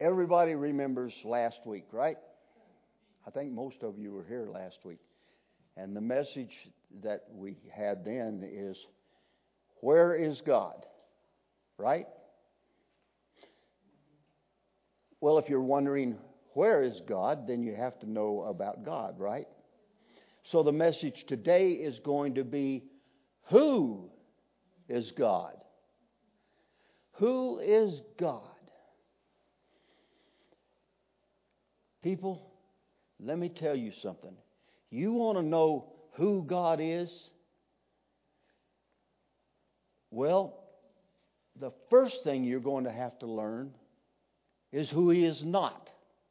Everybody remembers last week, right? I think most of you were here last week. And the message that we had then is, where is God? Right? Well, if you're wondering, where is God? Then you have to know about God, right? So the message today is going to be, who is God? Who is God? People, let me tell you something. You want to know who God is? Well, the first thing you're going to have to learn is who He is not.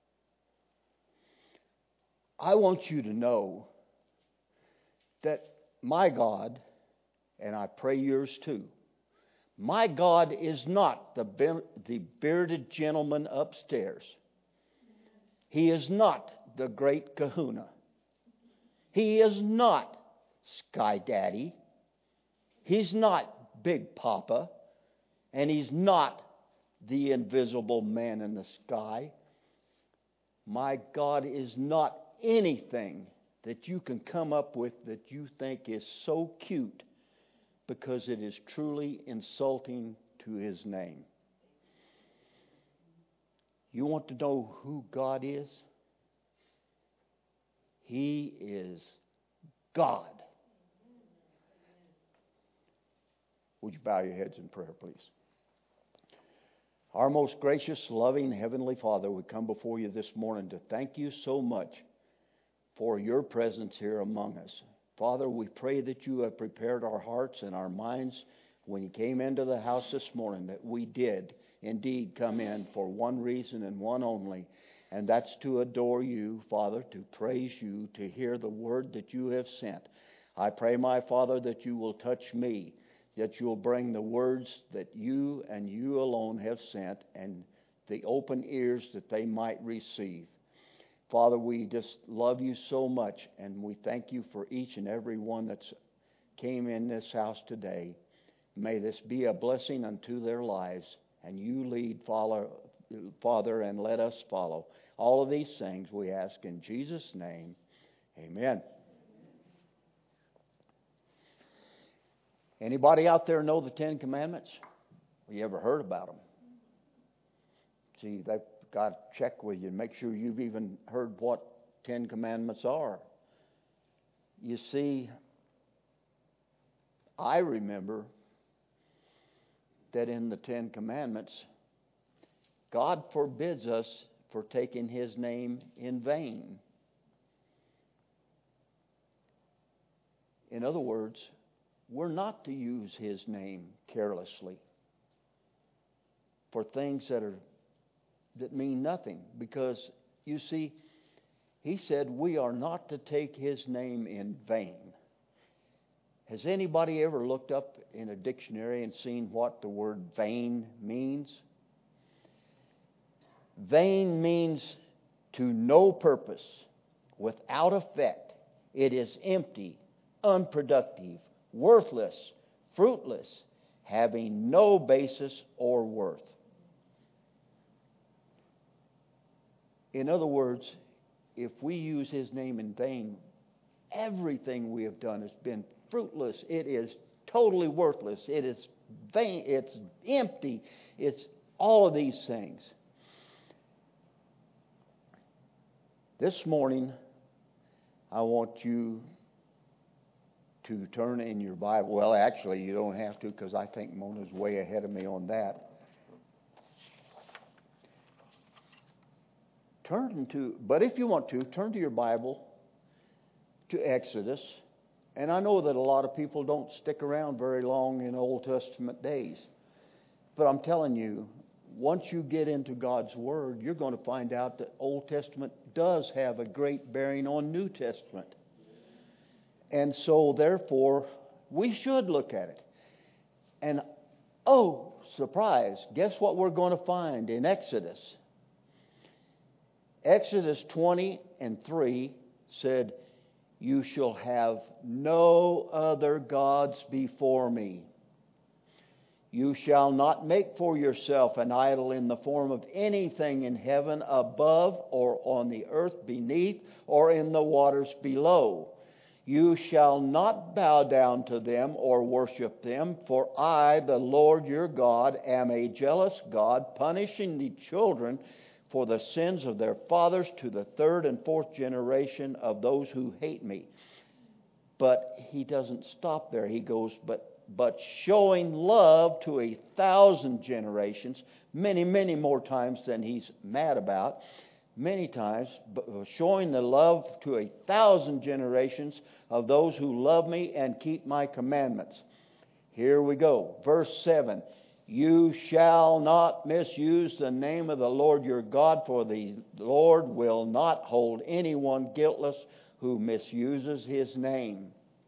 I want you to know that my God, and I pray yours too, my God is not the bearded gentleman upstairs. He is not the great kahuna. He is not Sky Daddy. He's not Big Papa. And He's not the invisible man in the sky. My God is not anything that you can come up with that you think is so cute, because it is truly insulting to His name. You want to know who God is? He is God. Would you bow your heads in prayer, please? Our most gracious, loving Heavenly Father, we come before you this morning to thank you so much for your presence here among us. Father, we pray that you have prepared our hearts and our minds when you came into the house this morning, that we did indeed come in for one reason and one only, and that's to adore you, Father, to praise you, to hear the word that you have sent. I pray, my Father, that you will touch me, that you'll bring the words that you and you alone have sent, and the open ears that they might receive. Father, we just love you so much, and we thank you for each and every one that's came in this house today. May this be a blessing unto their lives, and you lead, Father, and let us follow. All of these things we ask in Jesus' name. Amen. Anybody out there know the Ten Commandments? Have you ever heard about them? See, they've got to check with you and make sure you've even heard what Ten Commandments are. You see, I remember that in the Ten Commandments, God forbids us for taking His name in vain. In other words, we're not to use His name carelessly for things that mean nothing. Because, you see, He said we are not to take His name in vain. Has anybody ever looked up in a dictionary and seen what the word vain means? Vain means to no purpose, without effect. It is empty, unproductive, worthless, fruitless, having no basis or worth. In other words, if we use His name in vain, everything we have done has been fruitless. It is totally worthless. It is vain. It's empty. It's all of these things. This morning, I want you to turn in your Bible. Well, actually, you don't have to, because I think Mona's way ahead of me on that. But if you want to, turn to your Bible to Exodus. And I know that a lot of people don't stick around very long in Old Testament days. But I'm telling you, once you get into God's Word, you're going to find out that Old Testament does have a great bearing on New Testament. And so, therefore, we should look at it. And, oh, surprise, guess what we're going to find in Exodus? Exodus 20:3 said, "You shall have no other gods before me. You shall not make for yourself an idol in the form of anything in heaven above, or on the earth beneath, or in the waters below. You shall not bow down to them or worship them, for I, the Lord your God, am a jealous God, punishing the children for the sins of their fathers to the third and fourth generation of those who hate me. But he doesn't stop there. He goes, but showing love to 1,000 generations, many more times than he's mad about, many times, showing the love to 1,000 generations of those who love me and keep my commandments. Here we go. Verse 7. You shall not misuse the name of the Lord your God, for the Lord will not hold anyone guiltless who misuses his name.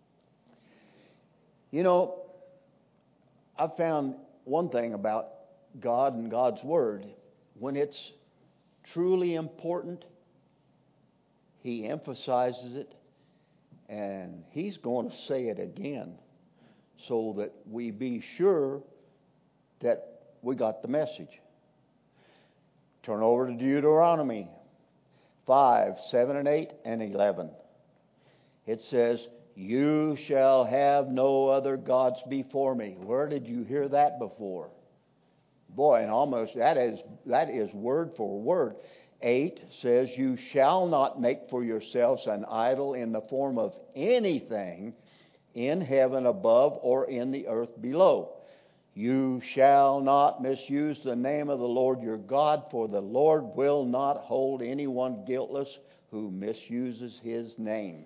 You know, I've found one thing about God and God's Word. When it's truly important, He emphasizes it, and He's going to say it again so that we be sure that we got the message. Turn over to Deuteronomy 5, 7, and 8, and 11. It says, you shall have no other gods before me. Where did you hear that before? Boy, and almost that is word for word. 8 says, you shall not make for yourselves an idol in the form of anything in heaven above or in the earth below. You shall not misuse the name of the Lord your God, for the Lord will not hold anyone guiltless who misuses his name.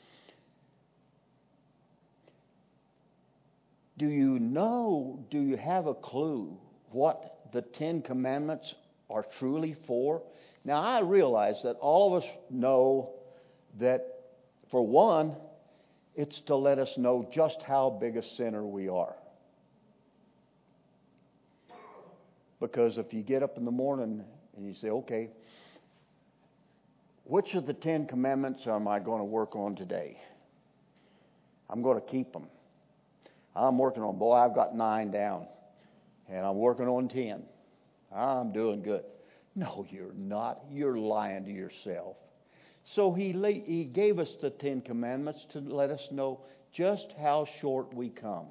Do you have a clue what the 10 Commandments are truly for? Now, I realize that all of us know that, for one, it's to let us know just how big a sinner we are. Because if you get up in the morning and you say, okay, which of the 10 Commandments am I going to work on today? I'm going to keep them. I'm working on, I've got 9 down. And I'm working on 10. I'm doing good. No, you're not. You're lying to yourself. So he gave us the 10 Commandments to let us know just how short we come.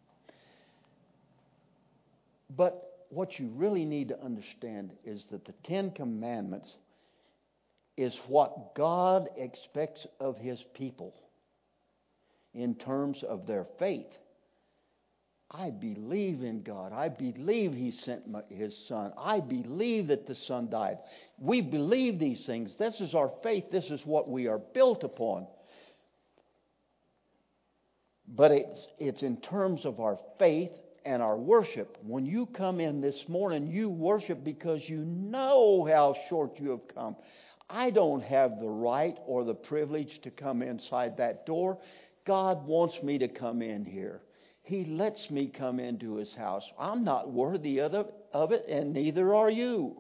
But what you really need to understand is that the 10 Commandments is what God expects of His people in terms of their faith. I believe in God. I believe He sent His Son. I believe that the Son died. We believe these things. This is our faith. This is what we are built upon. But it's in terms of our faith and our worship. When you come in this morning, you worship because you know how short you have come. I don't have the right or the privilege to come inside that door. God wants me to come in here. He lets me come into His house. I'm not worthy of it, and neither are you.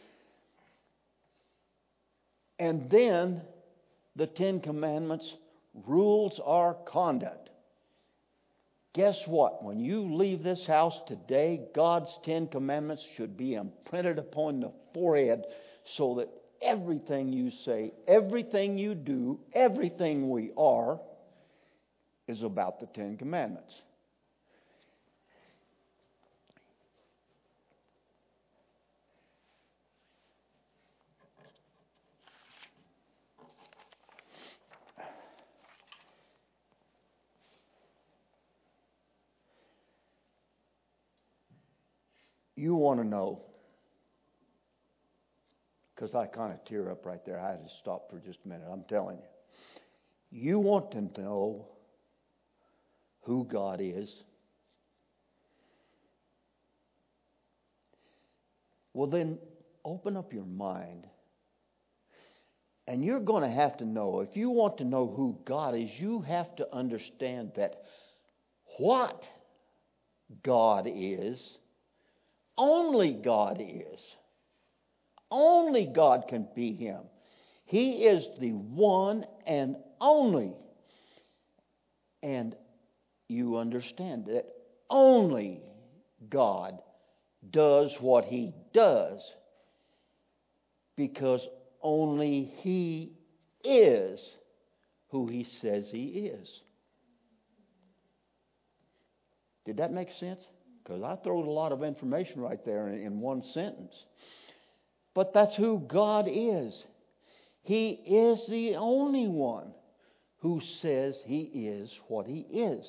And then the 10 Commandments rules our conduct. Guess what? When you leave this house today, God's 10 Commandments should be imprinted upon the forehead so that everything you say, everything you do, everything we are is about the 10 Commandments. You want to know, because I kind of tear up right there. I had to stop for just a minute. I'm telling you. You want to know who God is? Well, then open up your mind. And you're going to have to know, if you want to know who God is, you have to understand that what God is, only God is. Only God can be Him. He is the one and only. And you understand that only God does what He does because only He is who He says He is. Did that make sense? Because I threw a lot of information right there in one sentence. But that's who God is. He is the only one who says He is what He is.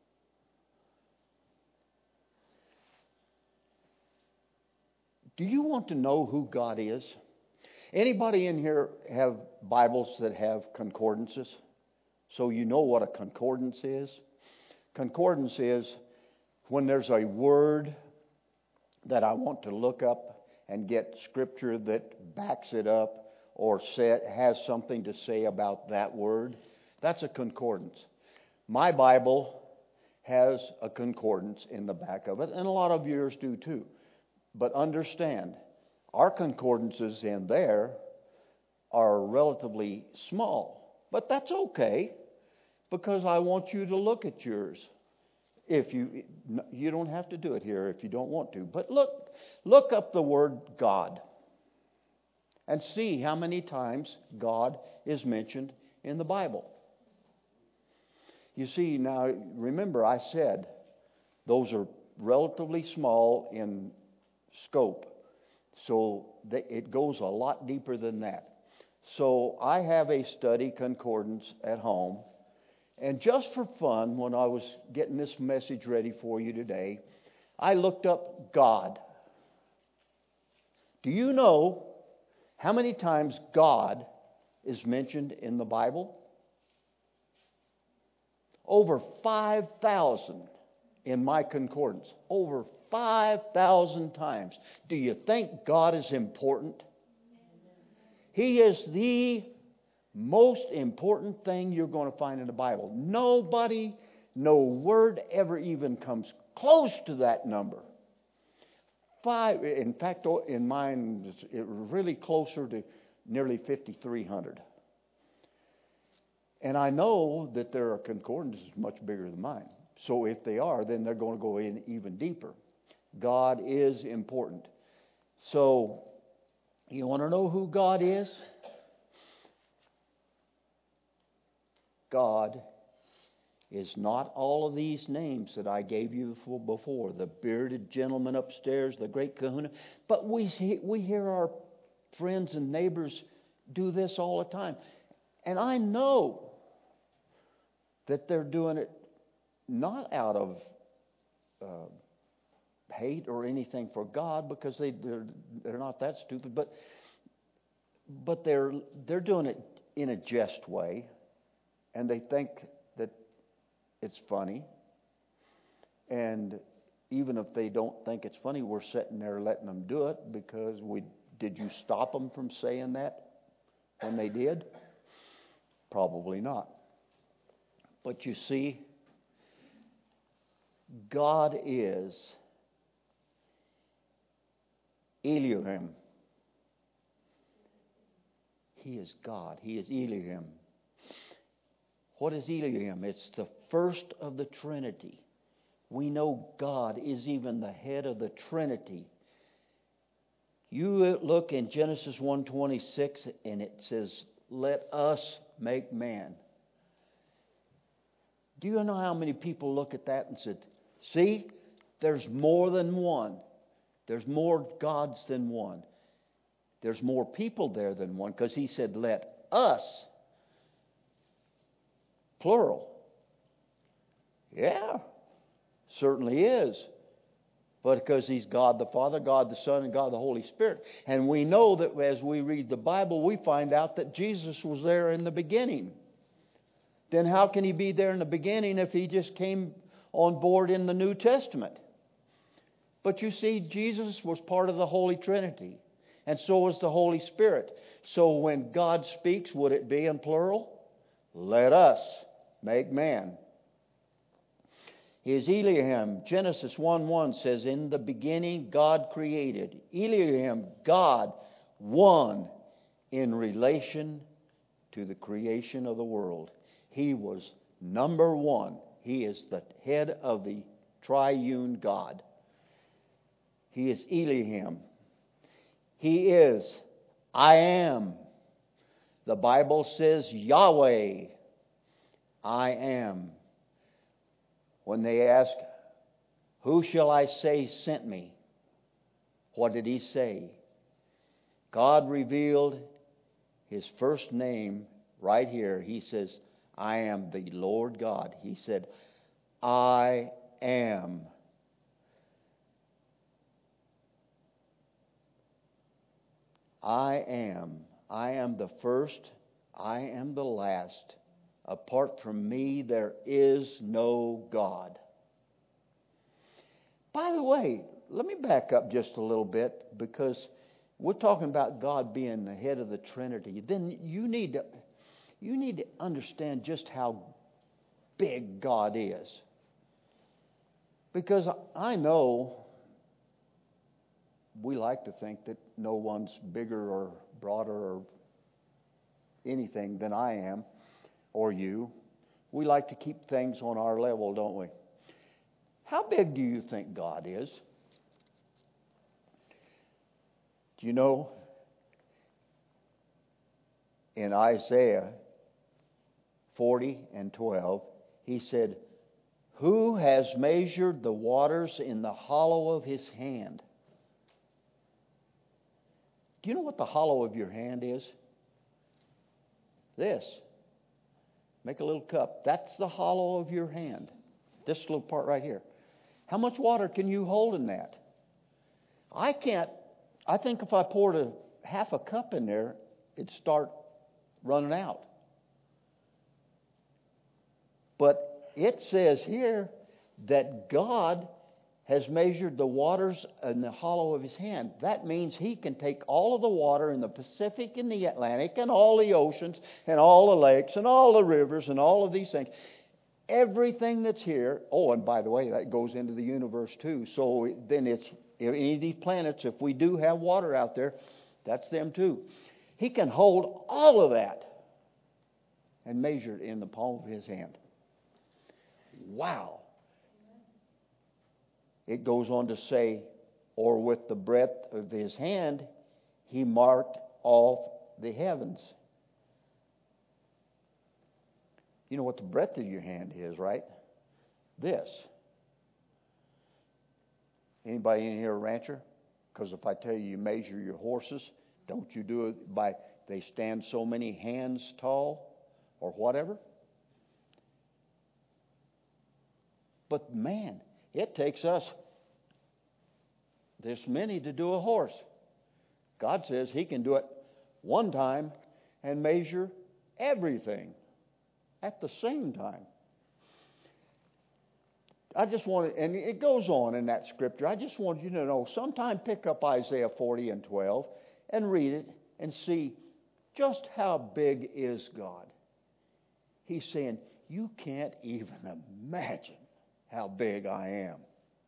Do you want to know who God is? Anybody in here have Bibles that have concordances? So you know what a concordance is? Concordance is when there's a word that I want to look up and get scripture that backs it up or has something to say about that word. That's a concordance. My Bible has a concordance in the back of it, and a lot of yours do too. But understand, our concordances in there are relatively small. But that's okay, because I want you to look at yours. If you don't have to do it here if you don't want to. But look up the word God and see how many times God is mentioned in the Bible. You see, now remember I said those are relatively small in scope. So it goes a lot deeper than that. So I have a study concordance at home. And just for fun, when I was getting this message ready for you today, I looked up God. Do you know how many times God is mentioned in the Bible? Over 5,000 in my concordance. Over 5,000 times. Do you think God is important? He is the most important thing you're going to find in the Bible. Nobody, no word ever even comes close to that number. In fact, in mine, it was really closer to nearly 5,300. And I know that there are concordances much bigger than mine. So if they are, then they're going to go in even deeper. God is important. So, you want to know who God is? God is not all of these names that I gave you before. The bearded gentleman upstairs, the great kahuna. But we hear our friends and neighbors do this all the time. And I know that they're doing it not out of hate or anything for God, because they're not that stupid. But they're doing it in a jest way. And they think that it's funny. And even if they don't think it's funny, we're sitting there letting them do it because did you stop them from saying that when they did? Probably not. But you see, God is Elohim. He is God. He is Elohim. What is Elohim? It's the first of the Trinity. We know God is even the head of the Trinity. You look in Genesis 1:26 and it says, "Let us make man." Do you know how many people look at that and said, "See, there's more than one. There's more gods than one. There's more people there than one," because he said, "Let us." Plural. Yeah, certainly is. But because He's God the Father, God the Son, and God the Holy Spirit. And we know that as we read the Bible, we find out that Jesus was there in the beginning. Then how can He be there in the beginning if He just came on board in the New Testament? But you see, Jesus was part of the Holy Trinity. And so was the Holy Spirit. So when God speaks, would it be in plural? Let us make man. He is Elohim. Genesis 1:1 says, "In the beginning God created." Elohim, God, one in relation to the creation of the world. He was number one. He is the head of the triune God. He is Elohim. He is I am. The Bible says Yahweh, I am. When they ask, who shall I say sent me? What did he say? God revealed his first name right here. He says, I am the Lord God. He said, I am. I am. I am the first. I am the last. Apart from me, there is no God. By the way, let me back up just a little bit, because we're talking about God being the head of the Trinity. Then you need to understand just how big God is. Because I know we like to think that no one's bigger or broader or anything than I am or you. We like to keep things on our level, don't we? How big do you think God is? Do you know, in Isaiah 40:12, he said, who has measured the waters in the hollow of his hand? Do you know what the hollow of your hand is? This. Make a little cup. That's the hollow of your hand. This little part right here. How much water can you hold in that? I can't. I think if I poured half a cup in there, it'd start running out. But it says here that God has measured the waters in the hollow of his hand. That means he can take all of the water in the Pacific and the Atlantic and all the oceans and all the lakes and all the rivers and all of these things. Everything that's here. Oh, and by the way, that goes into the universe too. So then it's any of these planets, if we do have water out there, that's them too. He can hold all of that and measure it in the palm of his hand. Wow. It goes on to say, or with the breadth of his hand, he marked off the heavens. You know what the breadth of your hand is, right? This. Anybody in here a rancher? Because if I tell you measure your horses, don't you do it by they stand so many hands tall or whatever? But man, it takes us this many to do a horse. God says he can do it one time and measure everything at the same time. I just want to, and it goes on in that scripture. I just want you to know, sometime pick up Isaiah 40:12 and read it and see just how big is God. He's saying, you can't even imagine how big I am.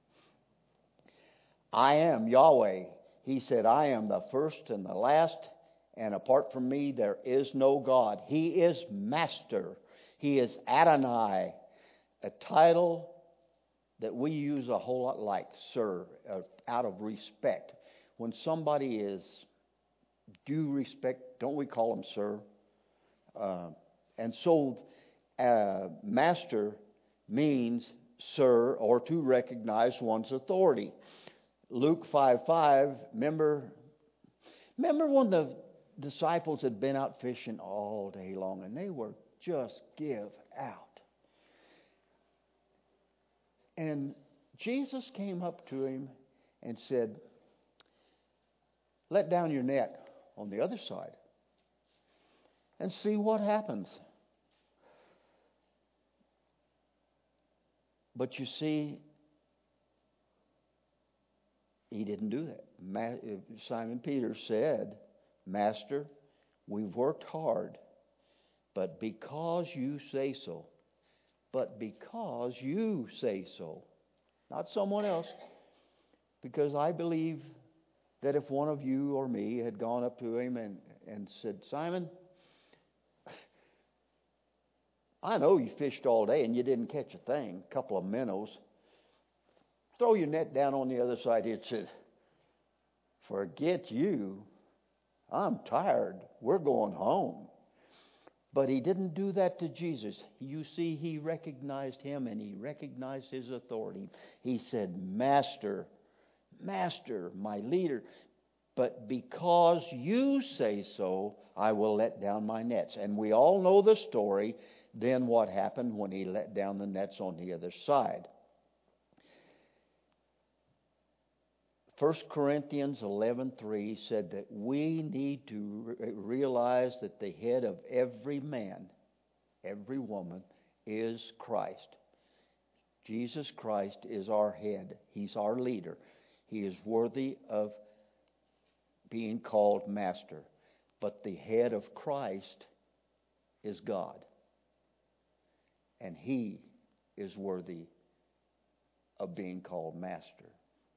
I am Yahweh. He said, I am the first and the last, and apart from me there is no God. He is Master. He is Adonai, a title that we use a whole lot like sir, out of respect. When somebody is due respect, don't we call them sir? And so master means sir, or to recognize one's authority. Luke 5:5, remember when the disciples had been out fishing all day long and they were just give out. And Jesus came up to him and said, let down your net on the other side and see what happens. But you see, he didn't do that. Simon Peter said, Master, we've worked hard, but because you say so. But because you say so. Not someone else. Because I believe that if one of you or me had gone up to him and said, Simon, I know you fished all day and you didn't catch a thing, a couple of minnows. Throw your net down on the other side. He'd said, Forget you. I'm tired. We're going home. But he didn't do that to Jesus. You see, he recognized him and he recognized his authority. He said, Master, Master, my leader. But because you say so, I will let down my nets. And we all know the story. Then what happened when he let down the nets on the other side? 1 Corinthians 11:3 said that we need to realize that the head of every man, every woman, is Christ. Jesus Christ is our head. He's our leader. He is worthy of being called master. But the head of Christ is God. And He is worthy of being called master.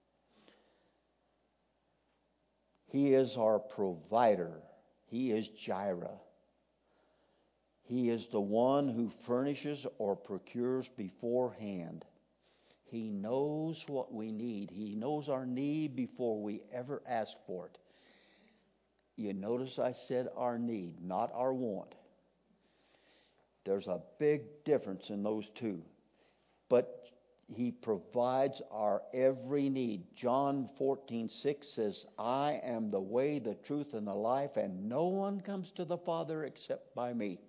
He is our provider. He is Jireh. He is the one who furnishes or procures beforehand. He knows what we need. He knows our need before we ever ask for it. You notice I said our need, not our want. There's a big difference in those two. But He provides our every need. John 14:6 says, I am the way, the truth, and the life, and no one comes to the Father except by me.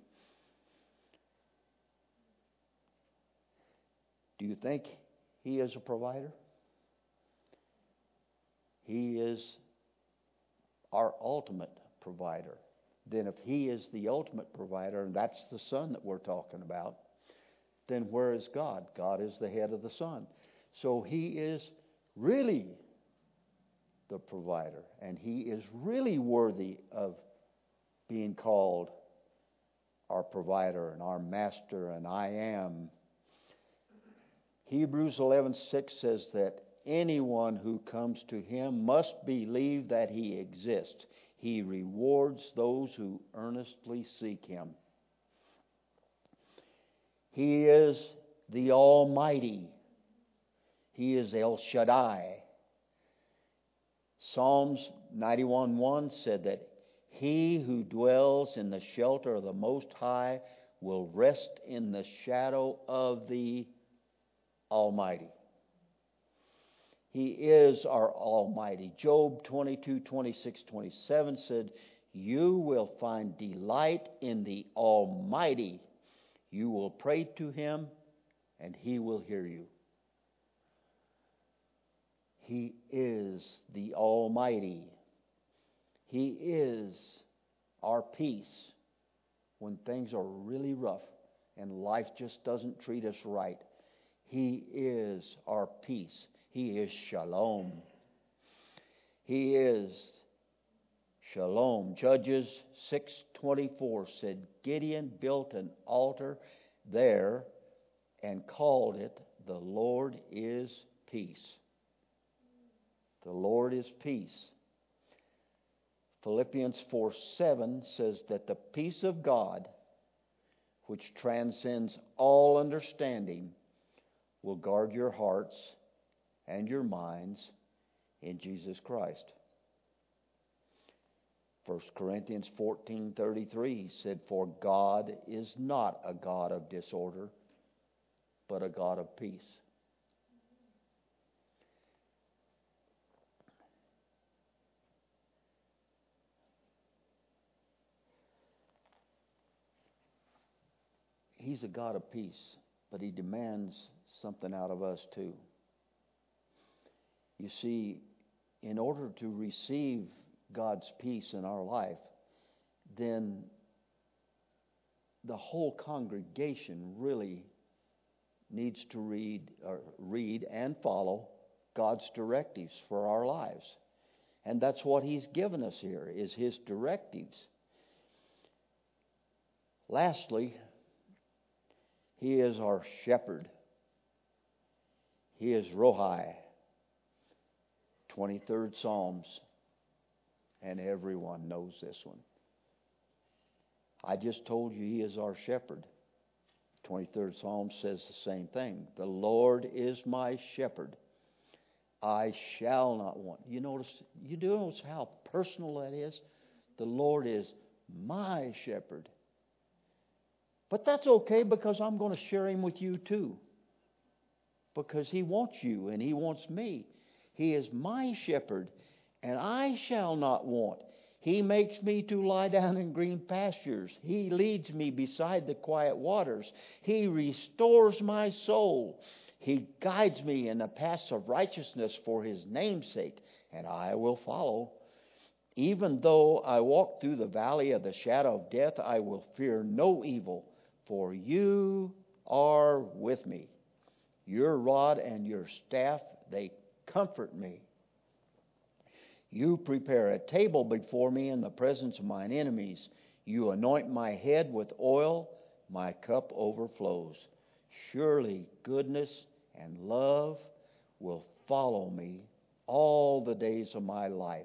Do you think He is a provider? He is our ultimate provider. Then if He is the ultimate provider, and that's the Son that we're talking about, then where is God? God is the head of the Son. So He is really the provider, and He is really worthy of being called our provider and our master, and I am. Hebrews 11:6 says that anyone who comes to Him must believe that He exists. He rewards those who earnestly seek Him. He is the Almighty. He is El Shaddai. Psalms 91:1 said that He who dwells in the shelter of the Most High will rest in the shadow of the Almighty. He is our Almighty. Job 22:26-27 said, you will find delight in the Almighty. You will pray to Him, and He will hear you. He is the Almighty. He is our peace when things are really rough and life just doesn't treat us right. He is our peace. He is Shalom. He is Shalom. Judges 6:24 said Gideon built an altar there and called it the Lord is Peace. The Lord is peace. Philippians 4:7 says that the peace of God, which transcends all understanding, will guard your hearts and your minds in Jesus Christ. 1 Corinthians 14:33 said, for God is not a God of disorder, but a God of peace. He's a God of peace, but He demands something out of us too. You see, in order to receive God's peace in our life, then the whole congregation really needs to read and follow God's directives for our lives. And that's what He's given us here, is His directives. Lastly, He is our shepherd. He is Rohai. 23rd Psalms. And everyone knows this one. I just told you He is our shepherd. 23rd Psalm says the same thing. The Lord is my shepherd. I shall not want. You do notice how personal that is? The Lord is my shepherd. But that's okay, because I'm going to share Him with you too. Because He wants you and He wants me. He is my shepherd, and I shall not want. He makes me to lie down in green pastures. He leads me beside the quiet waters. He restores my soul. He guides me in the paths of righteousness for His name's sake, and I will follow. Even though I walk through the valley of the shadow of death, I will fear no evil, for you are with me. Your rod and your staff, they comfort me. You prepare a table before me in the presence of mine enemies. You anoint my head with oil, my cup overflows. Surely goodness and love will follow me all the days of my life,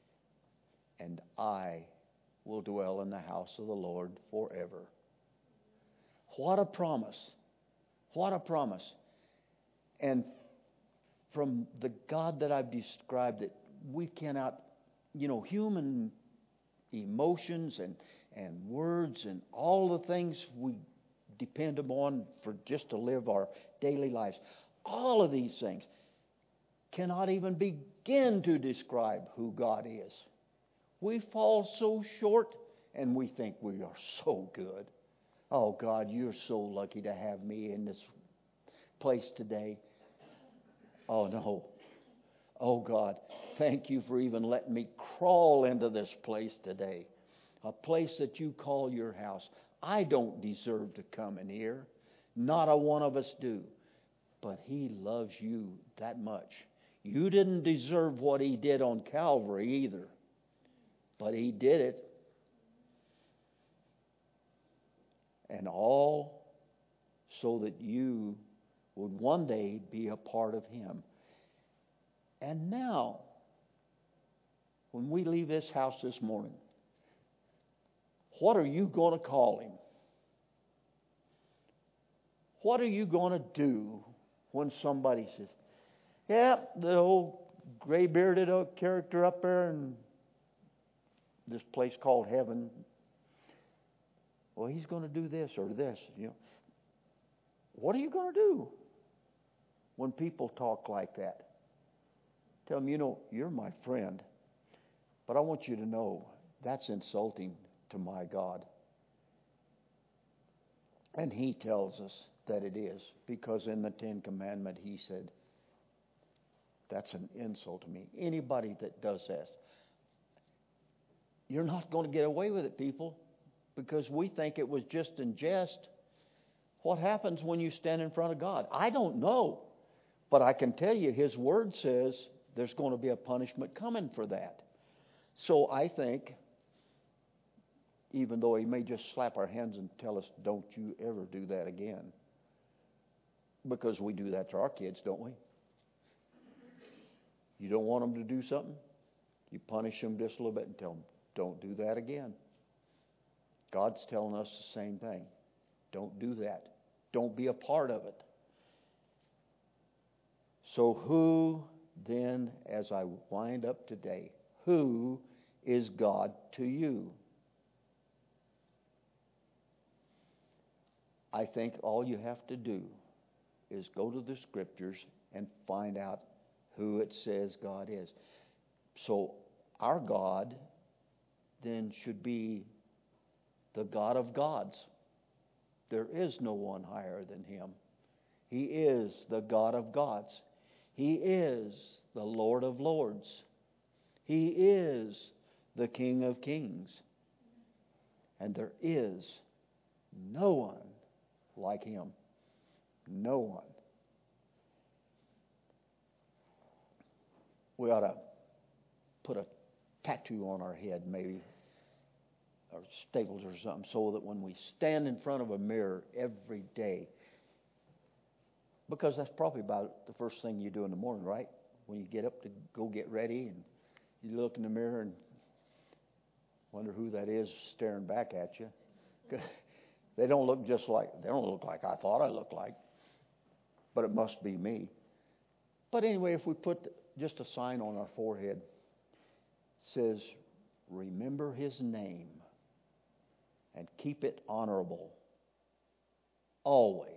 and I will dwell in the house of the Lord forever. What a promise. What a promise. And from the God that I've described, that we cannot, human emotions and words and all the things we depend upon for just to live our daily lives, all of these things cannot even begin to describe who God is. We fall so short, and we think we are so good. Oh, God, you're so lucky to have me in this place today. Oh, no. Oh, God, thank you for even letting me crawl into this place today. A place that you call your house. I don't deserve to come in here. Not a one of us do. But He loves you that much. You didn't deserve what He did on Calvary either. But He did it. And all so that you would one day be a part of Him. And now, when we leave this house this morning, what are you going to call Him? What are you going to do when somebody says, yeah, the old gray-bearded character up there in this place called heaven, well, he's going to do this or this. What are you going to do when people talk like that? Tell them, you're my friend, but I want you to know that's insulting to my God. And He tells us that it is, because in the Ten Commandments He said, that's an insult to me. Anybody that does that, you're not going to get away with it, people, because we think it was just in jest. What happens when you stand in front of God? I don't know, but I can tell you His Word says there's going to be a punishment coming for that. So I think, even though He may just slap our hands and tell us, don't you ever do that again, because we do that to our kids, don't we? You don't want them to do something, you punish them just a little bit and tell them, don't do that again. God's telling us the same thing. Don't do that. Don't be a part of it. So who then, as I wind up today, who is God to you? I think all you have to do is go to the Scriptures and find out who it says God is. So our God then should be the God of gods. There is no one higher than Him. He is the God of gods. He is the Lord of lords. He is the King of kings. And there is no one like Him. No one. We ought to put a tattoo on our head, maybe, or staples or something, so that when we stand in front of a mirror every day, because that's probably about the first thing you do in the morning, right? When you get up to go get ready and you look in the mirror and wonder who that is staring back at you. They don't look like I thought I looked like, but it must be me. But anyway, if we put just a sign on our forehead, says, remember his name and keep it honorable always.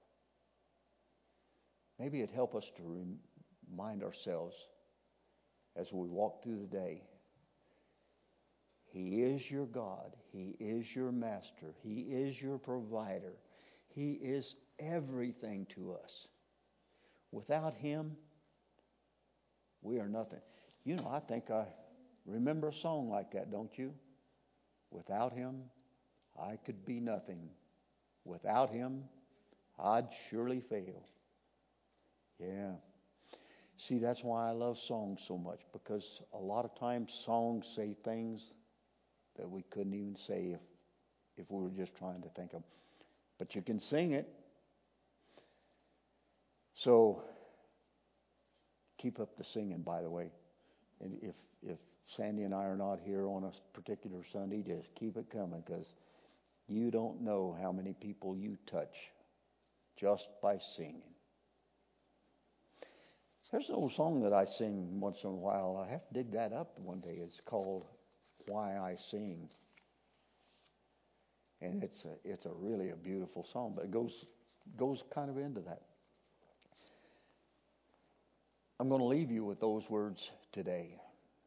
Maybe it'd help us to remind ourselves as we walk through the day. He is your God. He is your master. He is your provider. He is everything to us. Without him, we are nothing. You know, I think I remember a song like that, don't you? Without him, I could be nothing. Without him, I'd surely fail. Yeah. See, that's why I love songs so much, because a lot of times songs say things that we couldn't even say if we were just trying to think of them. But you can sing it. So keep up the singing, by the way. And if Sandy and I are not here on a particular Sunday, just keep it coming, because you don't know how many people you touch just by singing. There's an old song that I sing once in a while. I have to dig that up one day. It's called Why I Sing. And it's a really a beautiful song, but it goes kind of into that. I'm going to leave you with those words today.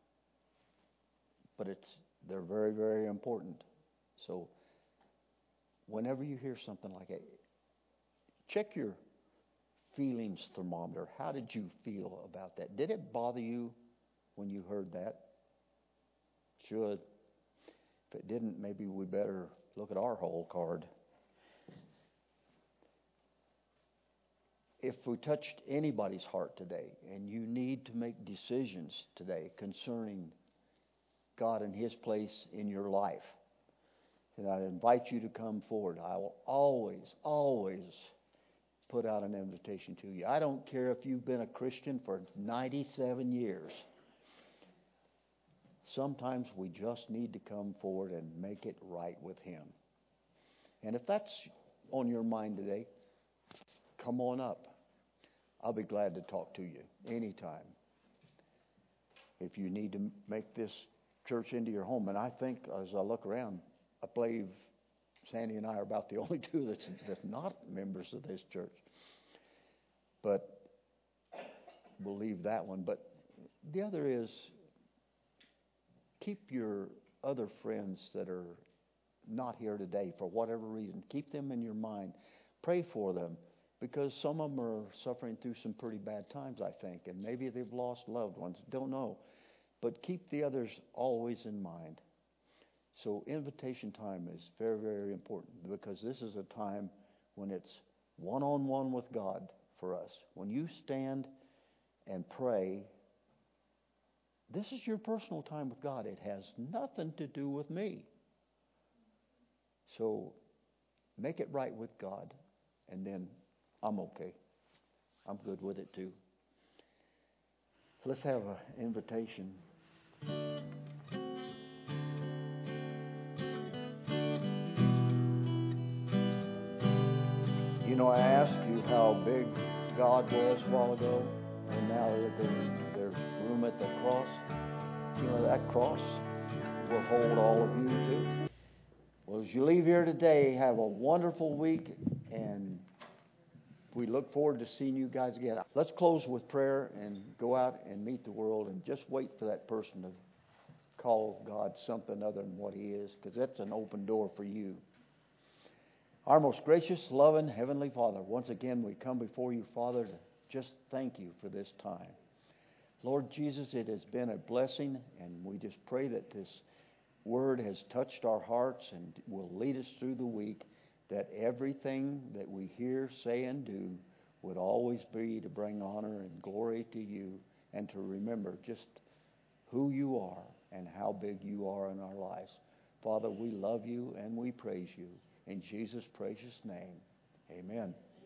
But they're very, very important. So whenever you hear something like that, check your feelings thermometer. How did you feel about that? Did it bother you when you heard that? Should. If it didn't, maybe we better look at our whole card. If we touched anybody's heart today, and you need to make decisions today concerning God and his place in your life, then I invite you to come forward. I will always, always put out an invitation to you. I don't care if you've been a Christian for 97 years. Sometimes we just need to come forward and make it right with him. And if that's on your mind today, come on up. I'll be glad to talk to you anytime. If you need to make this church into your home. And I think as I look around, I believe Sandy and I are about the only two that's not members of this church. But we'll leave that one. But the other is, keep your other friends that are not here today for whatever reason. Keep them in your mind. Pray for them, because some of them are suffering through some pretty bad times, I think. And maybe they've lost loved ones. Don't know. But keep the others always in mind. So invitation time is very, very important, because this is a time when it's one-on-one with God for us. When you stand and pray, this is your personal time with God. It has nothing to do with me. So make it right with God, and then I'm okay. I'm good with it too. Let's have an invitation. You know, I asked you how big God was a while ago, and now there's room at the cross. You know, that cross will hold all of you too. Well, as you leave here today, have a wonderful week, and we look forward to seeing you guys again. Let's close with prayer and go out and meet the world, and just wait for that person to call God something other than what he is, because that's an open door for you. Our most gracious, loving Heavenly Father, once again we come before you, Father, to just thank you for this time. Lord Jesus, it has been a blessing, and we just pray that this word has touched our hearts and will lead us through the week, that everything that we hear, say, and do would always be to bring honor and glory to you, and to remember just who you are and how big you are in our lives. Father, we love you and we praise you. In Jesus' precious name, amen.